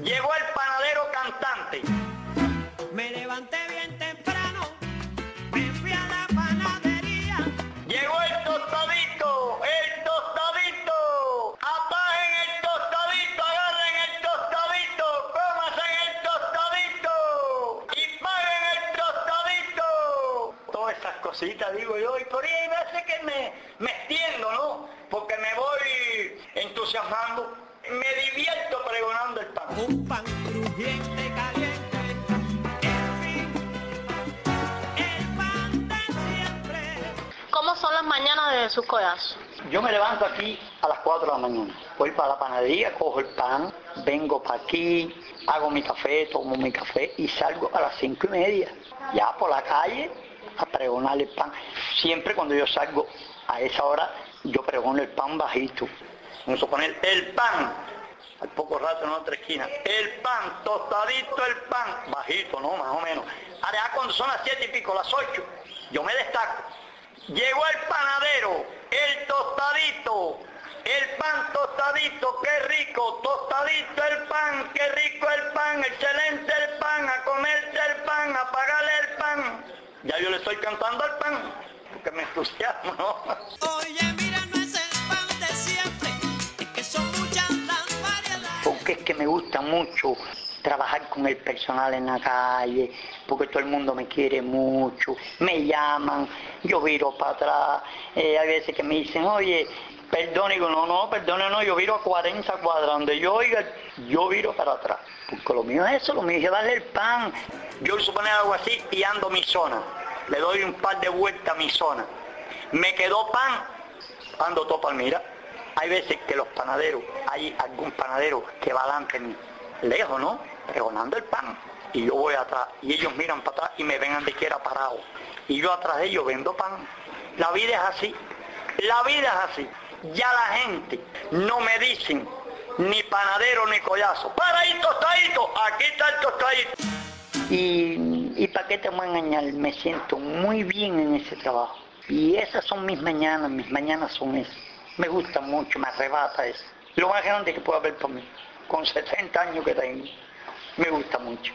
Llegó el panadero cantante. Me levanté bien temprano, me fui a la panadería. Llegó el tostadito, el tostadito. Apaguen el tostadito, agarren el tostadito, cómasen el tostadito y paguen el tostadito. Todas esas cositas digo yo, y por ahí hay veces que me extiendo, ¿no? Porque me voy entusiasmando. Me divierto pregonando el pan. Un pan crujiente, caliente, en fin, el pan de siempre. ¿Cómo son las mañanas de Jesús Collazo? Yo me levanto aquí a las 4 de la mañana. Voy para la panadería, cojo el pan, vengo para aquí, hago mi café, tomo mi café y salgo a las 5:30. Ya por la calle a pregonar el pan. Siempre cuando yo salgo a esa hora, yo pregono el pan bajito. Vamos a poner el pan, al poco rato en otra esquina, el pan, tostadito el pan, bajito, ¿no? Más o menos. Ahora ya cuando son las 7 y pico, las 8, yo me destaco. Llegó el panadero, el tostadito, el pan tostadito, qué rico, tostadito el pan, qué rico el pan, excelente el pan, a comerse el pan, a pagarle el pan. Ya yo le estoy cantando al pan, porque me entusiasmo, ¿no? Oye, mira, no es el pan de siempre, es que son muchas las variedades. Porque es que me gusta mucho trabajar con el personal en la calle, porque todo el mundo me quiere mucho, me llaman, yo viro para atrás, hay veces que me dicen, oye, perdone, digo, no, perdone, no, yo viro a 40 cuadras, donde yo oiga, yo viro para atrás, porque lo mío es eso, lo mío es llevarle el pan. Yo supongo algo así y ando mi zona, le doy un par de vueltas a mi zona, me quedó pan, ando todo Palmira. Hay veces que los panaderos, hay algún panadero que va delante de mí, lejos, ¿no? Pregonando el pan. Y yo voy atrás, y ellos miran para atrás y me ven donde quiera parado. Y yo atrás de ellos vendo pan. La vida es así, la vida es así. Ya la gente no me dicen ni panadero ni collazo. ¡Para ahí, tostadito! Aquí está el tostadito. Y para qué te voy a engañar, me siento muy bien en ese trabajo. Y esas son mis mañanas son esas. Me gusta mucho, me arrebata eso. Lo más grande que puedo haber por mí, con 70 años que tengo. Me gusta mucho.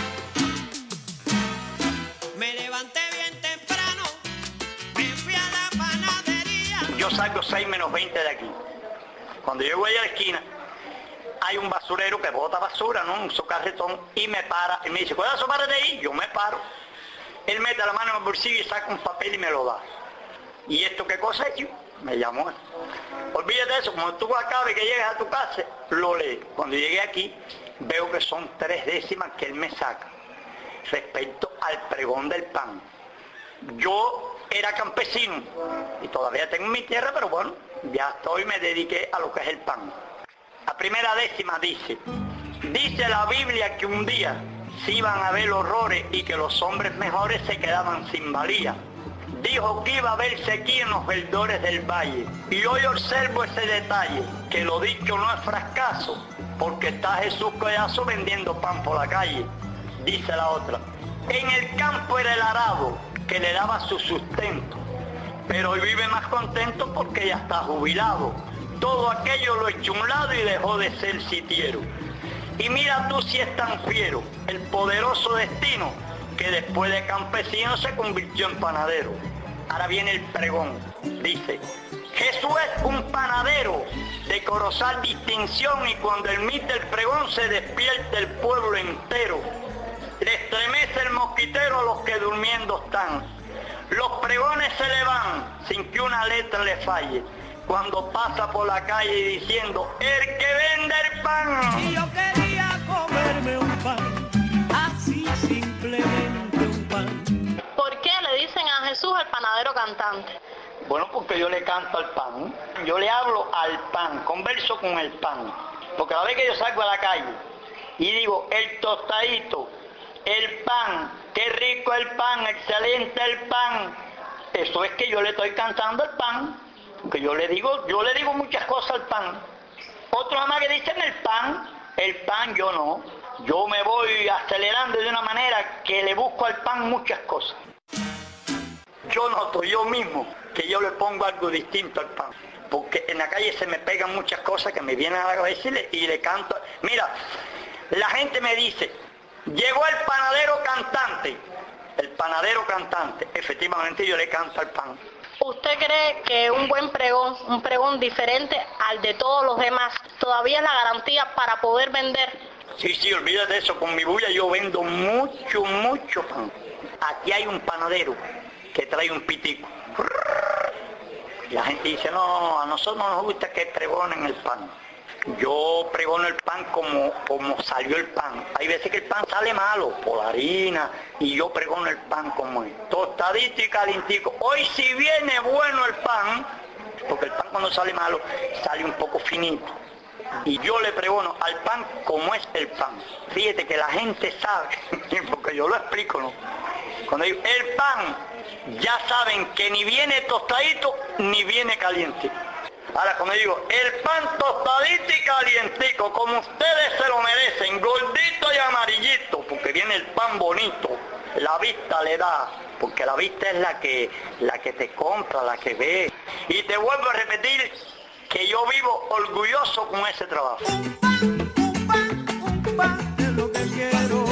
Me levanté bien temprano, me fui a la panadería. Yo salgo 6 menos 20 de aquí. Cuando llego allá a la esquina, hay un basurero que bota basura, ¿no? Un socarretón, y me para, y me dice, ¿Collazo, párate ahí? Yo me paro. Él mete la mano en el bolsillo y saca un papel y me lo da. ¿Y esto qué cosa es? Me llamó. Olvídate de eso, cuando tú acabes que llegues a tu casa, lo lees. Cuando llegué aquí, veo que son 3 décimas que él me saca respecto al pregón del pan. Yo era campesino y todavía tengo mi tierra, pero bueno, ya me dediqué a lo que es el pan. La primera décima dice la Biblia que un día se iban a ver horrores y que los hombres mejores se quedaban sin valía. Dijo que iba a haber sequía en los verdores del valle. Y hoy observo ese detalle, que lo dicho no es fracaso, porque está Jesús Collazo vendiendo pan por la calle. Dice la otra, en el campo era el arado, que le daba su sustento, pero hoy vive más contento porque ya está jubilado. Todo aquello lo echó a un lado y dejó de ser sitiero. Y mira tú si es tan fiero, el poderoso destino, que después de campesino se convirtió en panadero. Ahora viene el pregón, dice, Jesús es un panadero de colosal distinción y cuando emite el pregón se despierta el pueblo entero. Le estremece el mosquitero a los que durmiendo están. Los pregones se le van sin que una letra le falle. Cuando pasa por la calle diciendo, el que vende el pan. Y yo quería comerme un pan, así simplemente un pan. ¿Por qué le dicen a Jesús el panadero cantante? Bueno, porque yo le canto al pan, yo le hablo al pan, converso con el pan. Porque cada vez que yo salgo a la calle y digo, el tostadito, el pan, qué rico el pan, excelente el pan, eso es que yo le estoy cantando al pan, porque yo le digo muchas cosas al pan. Otros nada más que dicen el pan yo no. Yo me voy acelerando de una manera que le busco al pan muchas cosas. Yo noto yo mismo que yo le pongo algo distinto al pan, porque en la calle se me pegan muchas cosas que me vienen a la cabeza y le canto. Mira, La gente me dice, llegó el panadero cantante. El panadero cantante, efectivamente yo le canto al pan. ¿Usted cree que un buen pregón, un pregón diferente al de todos los demás, todavía es la garantía para poder vender? Sí, olvídate de eso, con mi bulla yo vendo mucho pan. Aquí hay un panadero que trae un pitico. La gente dice, no, a nosotros no nos gusta que pregonen el pan. Yo pregono el pan como salió el pan. Hay veces que el pan sale malo por la harina y yo pregono el pan como es, tostadito y calientico. Hoy si viene bueno el pan, porque el pan cuando sale malo sale un poco finito. Y yo le pregono al pan como es el pan. Fíjate que la gente sabe, porque yo lo explico, ¿no? Cuando digo el pan, ya saben que ni viene tostadito ni viene caliente. Ahora, como digo, el pan tostadito y calientico, como ustedes se lo merecen, gordito y amarillito, porque viene el pan bonito, la vista le da, porque la vista es la que te compra, la que ve. Y te vuelvo a repetir que yo vivo orgulloso con ese trabajo. Un pan es lo que quiero.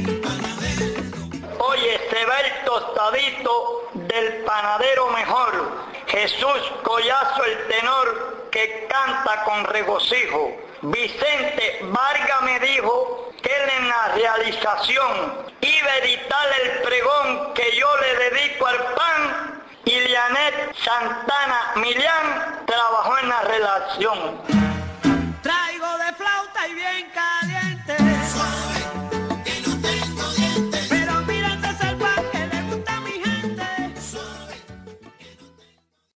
Oye, se va el tostadito del panadero mejor. Jesús Collazo el tenor que canta con regocijo. Vicente Vargas me dijo que él en la realización iba a editar el pregón que yo le dedico al pan, y Lianet Santana Millán trabajó en la relación.